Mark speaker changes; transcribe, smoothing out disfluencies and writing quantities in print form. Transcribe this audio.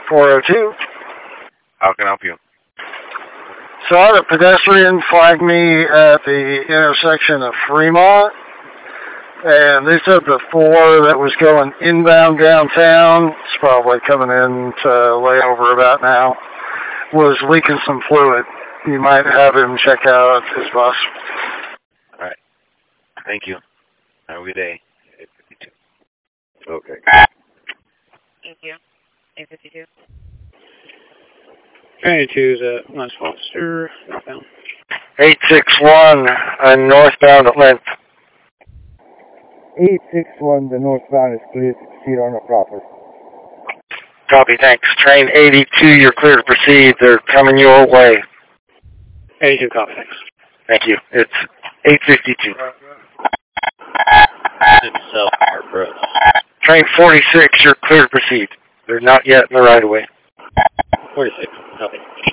Speaker 1: 402.
Speaker 2: How can I help you?
Speaker 1: Saw a pedestrian flag me at the intersection of Fremont, and they said the 4 that was going inbound downtown, it's probably coming in to layover about now, was leaking some fluid. You might have him check out his bus.
Speaker 2: All right. Thank you. Have a good day. 852. Okay.
Speaker 3: Thank you. 852.
Speaker 4: 92 is Lance Foster, northbound.
Speaker 1: 861, northbound at length.
Speaker 5: 861, the northbound is clear to proceed on the proper.
Speaker 1: Copy, thanks. Train 82, you're clear to proceed. They're coming your way.
Speaker 4: 82, copy, thanks.
Speaker 1: Thank you. It's 852. Train 46, you're clear to proceed. They're not yet in the right of way.
Speaker 4: 46, copy.